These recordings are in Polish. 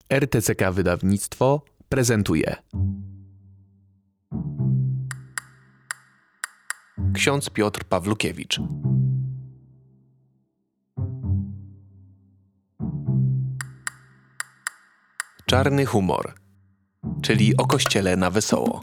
RTCK Wydawnictwo prezentuje ksiądz Piotr Pawlukiewicz. Czarny humor, czyli o Kościele na wesoło.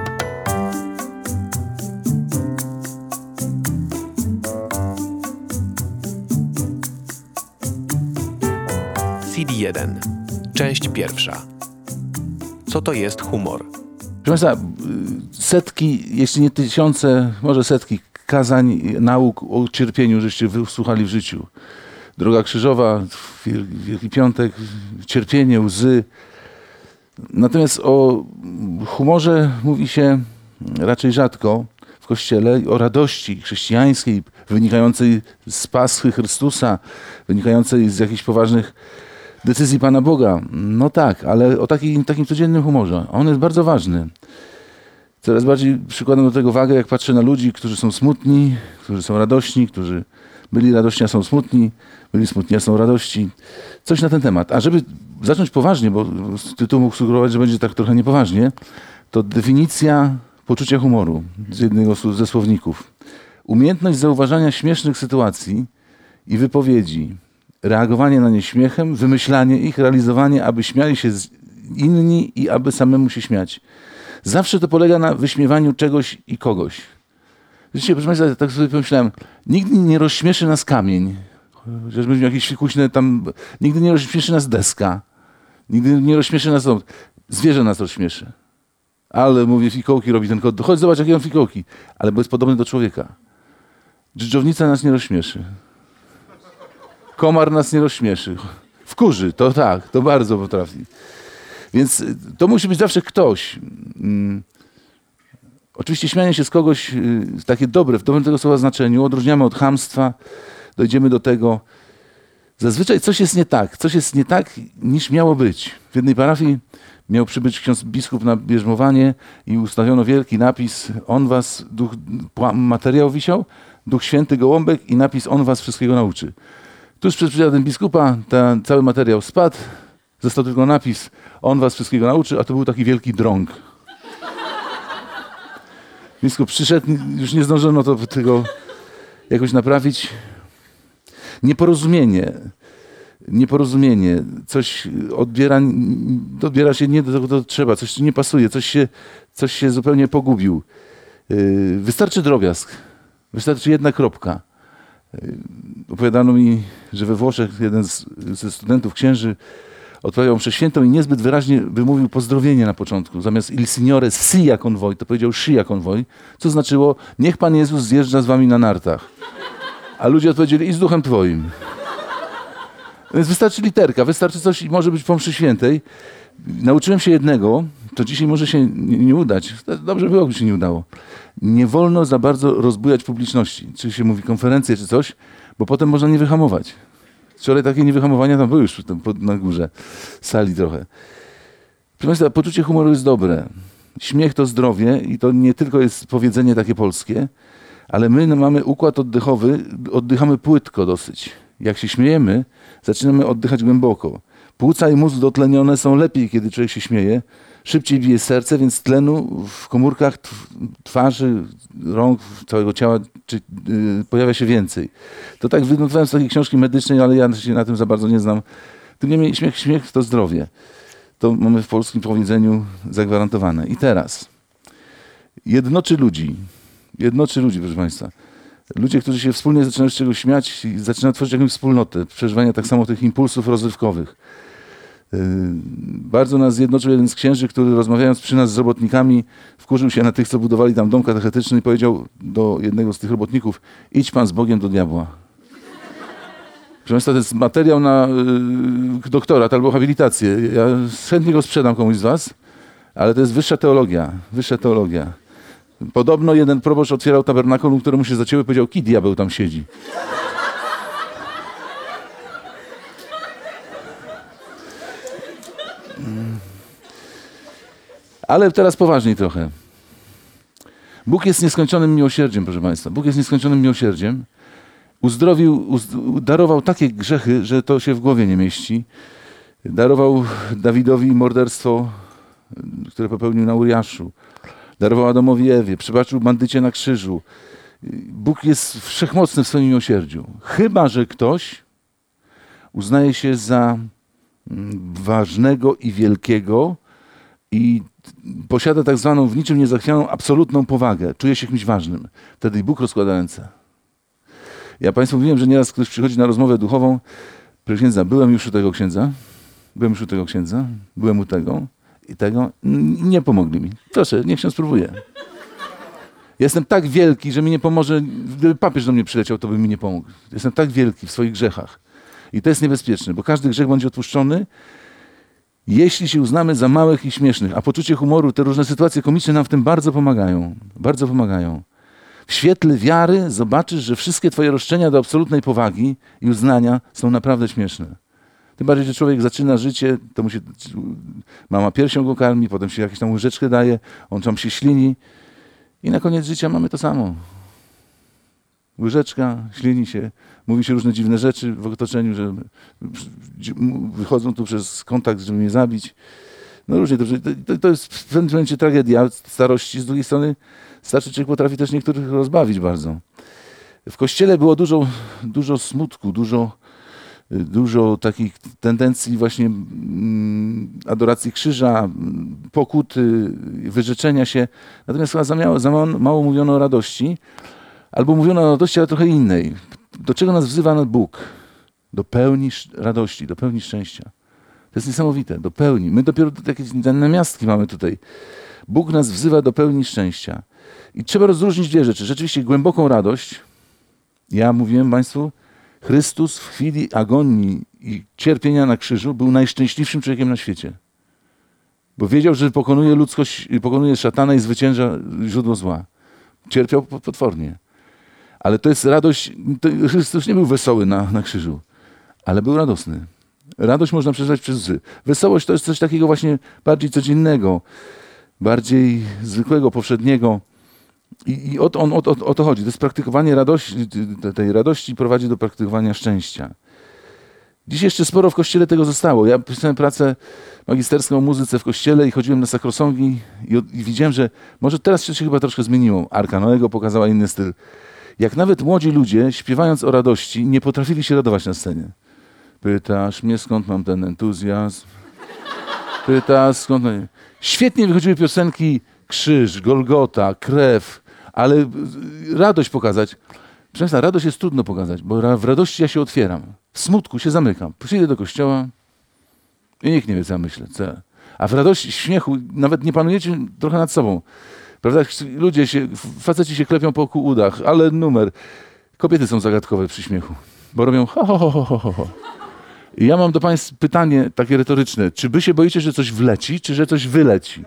CD1. Część pierwsza. Co to jest humor? Proszę Państwa, setki, jeśli nie tysiące, może setki kazań, nauk o cierpieniu, żeście wysłuchali w życiu. Droga krzyżowa, Wielki Piątek, cierpienie, łzy. Natomiast o humorze mówi się raczej rzadko w Kościele, o radości chrześcijańskiej wynikającej z Paschy Chrystusa, wynikającej z jakichś poważnych decyzji Pana Boga. No tak, ale o takim codziennym humorze. On jest bardzo ważny. Coraz bardziej przykładam do tego wagę, jak patrzę na ludzi, którzy są smutni, którzy są radośni, którzy byli radośni, a są smutni, byli smutni, a są radości. Coś na ten temat. A żeby zacząć poważnie, bo tytuł mógł sugerować, że będzie tak trochę niepoważnie, to definicja poczucia humoru z jednego ze słowników. Umiejętność zauważania śmiesznych sytuacji i wypowiedzi, reagowanie na nie śmiechem, wymyślanie ich, realizowanie, aby śmiali się inni i aby samemu się śmiać. Zawsze to polega na wyśmiewaniu czegoś i kogoś. Wiecie, proszę Państwa, tak sobie pomyślałem, nigdy nie rozśmieszy nas kamień, chociaż byśmy jakieś fikuśne tam, nigdy nie rozśmieszy nas deska, nigdy nie rozśmieszy nas zwierzę nas rozśmieszy. Ale mówię, fikołki robi ten kot, chodź zobacz jakie on fikołki, ale bo jest podobny do człowieka. Dżdżownica nas nie rozśmieszy. Komar nas nie rozśmieszy. Wkurzy, to tak, to bardzo potrafi. Więc to musi być zawsze ktoś. Oczywiście śmianie się z kogoś takie dobre, w dobrym tego słowa znaczeniu, odróżniamy od chamstwa, dojdziemy do tego. Zazwyczaj coś jest nie tak niż miało być. W jednej parafii miał przybyć ksiądz biskup na bierzmowanie i ustawiono wielki napis, on was, materiał wisiał, Duch Święty Gołąbek i napis, on was wszystkiego nauczy. Tuż przed przyjazdem biskupa ten cały materiał spadł, został tylko napis, on was wszystkiego nauczy, a to był taki wielki drąg. Biskup przyszedł, już nie zdążono tego jakoś naprawić. Nieporozumienie, coś odbiera się nie do tego, co trzeba, coś nie pasuje, coś się zupełnie pogubił. Wystarczy drobiazg, wystarczy jedna kropka. Opowiadano mi, że we Włoszech jeden ze studentów księży odprawiał mszę świętą i niezbyt wyraźnie wymówił pozdrowienie na początku. Zamiast il signore sia con voi, to powiedział scia con voi, co znaczyło niech Pan Jezus zjeżdża z wami na nartach. A ludzie odpowiedzieli i z duchem twoim. Więc wystarczy literka, wystarczy coś i może być po mszy świętej. Nauczyłem się jednego, to dzisiaj może się nie udać. Dobrze było, gdyby się nie udało. Nie wolno za bardzo rozbujać publiczności. Czy się mówi konferencję, czy coś, bo potem można nie wyhamować. Wczoraj takie niewyhamowania tam były już na górze sali trochę. Proszę Państwa, poczucie humoru jest dobre. Śmiech to zdrowie i to nie tylko jest powiedzenie takie polskie, ale my mamy układ oddechowy, oddychamy płytko dosyć. Jak się śmiejemy, zaczynamy oddychać głęboko. Płuca i mózg dotlenione są lepiej, kiedy człowiek się śmieje. Szybciej bije serce, więc tlenu w komórkach twarzy, rąk, całego ciała pojawia się więcej. To tak wynotowałem z takiej książki medycznej, ale ja się na tym za bardzo nie znam. Tym niemniej śmiech to zdrowie. To mamy w polskim powiedzeniu zagwarantowane. I teraz. Jednoczy ludzi, proszę Państwa. Ludzie, którzy się wspólnie zaczynają z czegoś śmiać i zaczynają tworzyć jakąś wspólnotę, przeżywania tak samo tych impulsów rozrywkowych. Bardzo nas zjednoczył jeden z księży, który rozmawiając przy nas z robotnikami wkurzył się na tych, co budowali tam dom katechetyczny i powiedział do jednego z tych robotników: idź pan z Bogiem do diabła. Proszę Państwa, to jest materiał na doktorat albo habilitację. Ja chętnie go sprzedam komuś z was, ale to jest wyższa teologia. Podobno jeden proboszcz otwierał tabernakulum, któremu się zacięły, powiedział: ki diabeł tam siedzi. Ale teraz poważniej trochę. Bóg jest nieskończonym miłosierdziem, proszę Państwa. Bóg jest nieskończonym miłosierdziem. Darował takie grzechy, że to się w głowie nie mieści. Darował Dawidowi morderstwo, które popełnił na Uriaszu. Darował Adamowi i Ewie, przebaczył bandycie na krzyżu. Bóg jest wszechmocny w swoim miłosierdziu. Chyba że ktoś uznaje się za ważnego i wielkiego i posiada tak zwaną w niczym niezachwianą absolutną powagę. Czuje się kimś ważnym. Wtedy i Bóg rozkłada ręce. Ja Państwu mówiłem, że nieraz ktoś przychodzi na rozmowę duchową. Proszę księdza, byłem już u tego księdza, byłem u tego i tego. Nie pomogli mi. Proszę, niech się spróbuje. Jestem tak wielki, że mi nie pomoże. Gdyby papież do mnie przyleciał, to by mi nie pomógł. Jestem tak wielki w swoich grzechach. I to jest niebezpieczne, bo każdy grzech będzie odpuszczony, jeśli się uznamy za małych i śmiesznych. A poczucie humoru, te różne sytuacje komiczne nam w tym bardzo pomagają. Bardzo pomagają. W świetle wiary zobaczysz, że wszystkie twoje roszczenia do absolutnej powagi i uznania są naprawdę śmieszne. Tym bardziej, że człowiek zaczyna życie, to mu się mama piersią go karmi, potem się jakąś tam łyżeczkę daje, on tam się ślini i na koniec życia mamy to samo. Łyżeczka, ślini się, mówi się różne dziwne rzeczy w otoczeniu, że wychodzą tu przez kontakt, żeby mnie zabić. No różnie, to jest w pewnym momencie tragedia starości. Z drugiej strony starszy człowiek potrafi też niektórych rozbawić bardzo. W Kościele było dużo smutku, dużo takich tendencji właśnie adoracji krzyża, pokuty, wyrzeczenia się. Natomiast chyba za mało mówiono o radości. Albo mówiono o radości, ale trochę innej. Do czego nas wzywa Bóg? Do pełni radości, do pełni szczęścia. To jest niesamowite, do pełni. My dopiero takie namiastki mamy tutaj. Bóg nas wzywa do pełni szczęścia. I trzeba rozróżnić dwie rzeczy. Rzeczywiście głęboką radość. Ja mówiłem Państwu, Chrystus w chwili agonii i cierpienia na krzyżu był najszczęśliwszym człowiekiem na świecie. Bo wiedział, że pokonuje ludzkość, pokonuje szatana i zwycięża źródło zła. Cierpiał potwornie. Ale to jest radość, Chrystus nie był wesoły na krzyżu, ale był radosny. Radość można przeżywać przez łzy. Wesołość to jest coś takiego właśnie bardziej codziennego, bardziej zwykłego, powszedniego. I o to chodzi. To jest praktykowanie radości, tej radości prowadzi do praktykowania szczęścia. Dziś jeszcze sporo w Kościele tego zostało. Ja pisałem pracę magisterską o muzyce w Kościele i chodziłem na sakrosongi i widziałem, że może teraz się chyba troszkę zmieniło. Arka Noego pokazała inny styl. Jak nawet młodzi ludzie, śpiewając o radości, nie potrafili się radować na scenie. Pytasz mnie, skąd mam ten entuzjazm? Pytasz, skąd... Świetnie wychodziły piosenki Krzyż, Golgota, Krew, ale radość pokazać. Proszę Państwa, radość jest trudno pokazać, bo w radości ja się otwieram. W smutku się zamykam. Przyjdę do kościoła i nikt nie wie, co ja myślę. A w radości, w śmiechu nawet nie panujecie trochę nad sobą. Prawda? Faceci się klepią po udach, ale numer. Kobiety są zagadkowe przy śmiechu, bo robią ho, ho, ho, ho, ho, ho. I ja mam do Państwa pytanie takie retoryczne. Czy wy się boicie, że coś wleci, czy że coś wyleci?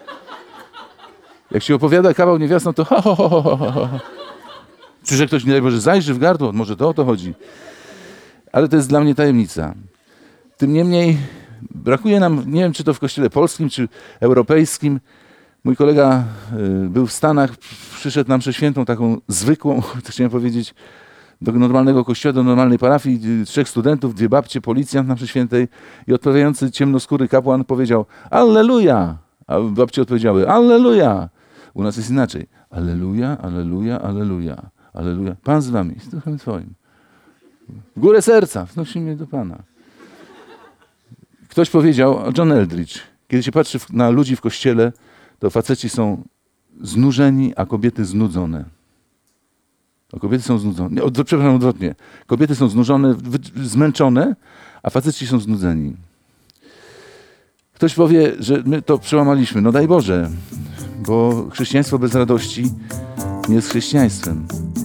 Jak się opowiada kawał niewiastą, to ho, ho, ho, ho, ho, ho. Czy że ktoś, nie daj Boże, zajrzy w gardło? Może to o to chodzi. Ale to jest dla mnie tajemnica. Tym niemniej brakuje nam, nie wiem, czy to w kościele polskim, czy europejskim. Mój kolega był w Stanach, przyszedł na mszę świętą, taką zwykłą, chciałem powiedzieć, do normalnego kościoła, do normalnej parafii, 3 studentów, 2 babcie, policjant na mszy świętej i odpowiadający ciemnoskóry kapłan powiedział Alleluja! A babcie odpowiedziały Alleluja! U nas jest inaczej. Alleluja, alleluja, alleluja, alleluja. Pan z wami, z duchem twoim. W górę serca, wnosimy do Pana. Ktoś powiedział, John Eldridge, kiedy się patrzy na ludzi w kościele, to faceci są znużeni, a kobiety znudzone. A kobiety są znudzone. Przepraszam, odwrotnie. Kobiety są znużone, zmęczone, a faceci są znudzeni. Ktoś powie, że my to przełamaliśmy. No daj Boże, bo chrześcijaństwo bez radości nie jest chrześcijaństwem.